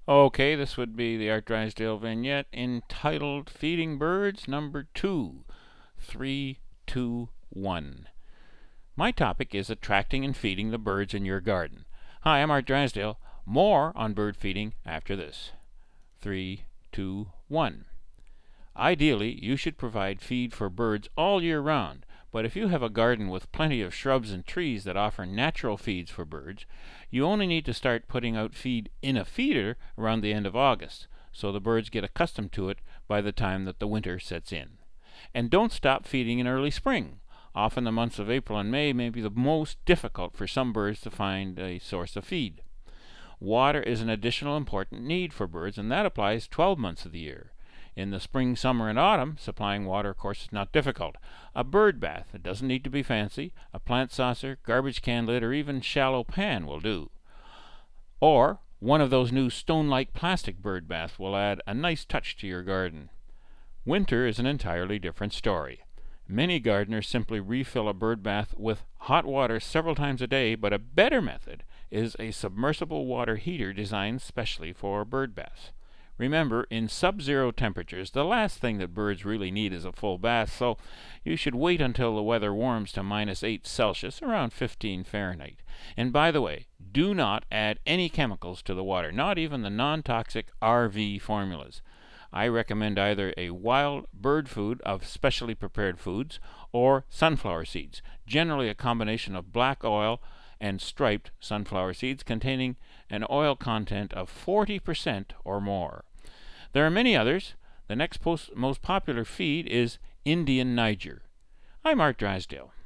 Okay, this would be the Art Drysdale vignette entitled Feeding Birds number 2. 3, 2, 1. My topic is attracting and feeding the birds in your garden. Hi, I'm Art Drysdale. More on bird feeding after this. 3, 2, 1. Ideally, you should provide feed for birds all year round, but if you have a garden with plenty of shrubs and trees that offer natural feeds for birds, you only need to start putting out feed in a feeder around the end of August, so the birds get accustomed to it by the time that the winter sets in. And don't stop feeding in early spring. Often the months of April and May may be the most difficult for some birds to find a source of feed. Water is an additional important need for birds, and that applies 12 months of the year. In the spring, summer, and autumn, supplying water, of course, is not difficult. A bird bath, it doesn't need to be fancy. A plant saucer, garbage can lid, or even shallow pan will do. Or one of those new stone-like plastic bird baths will add a nice touch to your garden. Winter is an entirely different story. Many gardeners simply refill a bird bath with hot water several times a day, but a better method is a submersible water heater designed specially for bird baths. Remember, in sub-zero temperatures, the last thing that birds really need is a full bath, so you should wait until the weather warms to -8 Celsius, around 15 Fahrenheit. And by the way, do not add any chemicals to the water, not even the non-toxic RV formulas. I recommend either a wild bird food of specially prepared foods or sunflower seeds, generally a combination of black oil and striped sunflower seeds containing an oil content of 40% or more. There are many others. The next most popular feed is Indian Niger. I'm Art Drysdale.